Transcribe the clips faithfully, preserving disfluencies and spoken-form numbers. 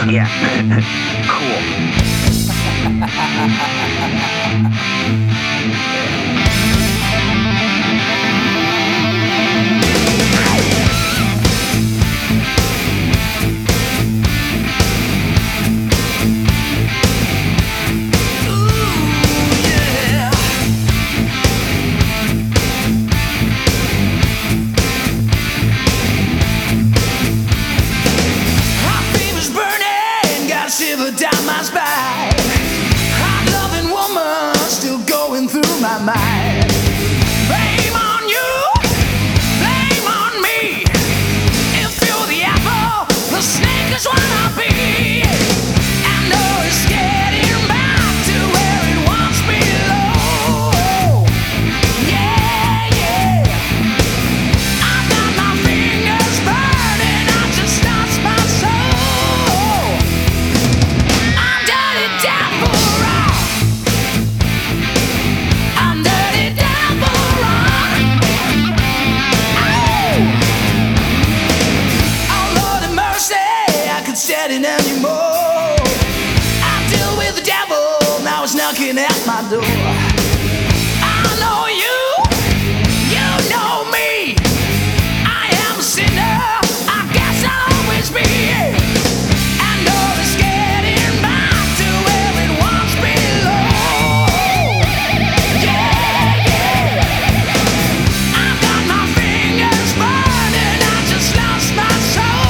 Yeah. Cool. Shiver down my spine. Hot loving woman still going through my mind. Blame on you, blame on me. If you're the apple, the snake is what I'll be. I know it's getting back to where it once belonged. Yeah, yeah. I've got my fingers burning, I just lost my soul. Steady anymore. I deal with the devil, now it's knocking at my door. I know you, you know me. I am a sinner, I guess I'll always be. I know it's getting back to where it once belonged. Yeah, yeah. I've got my fingers burning, I just lost my soul.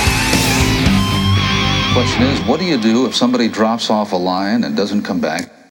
Question is, what do you do if somebody drops off a line and doesn't come back?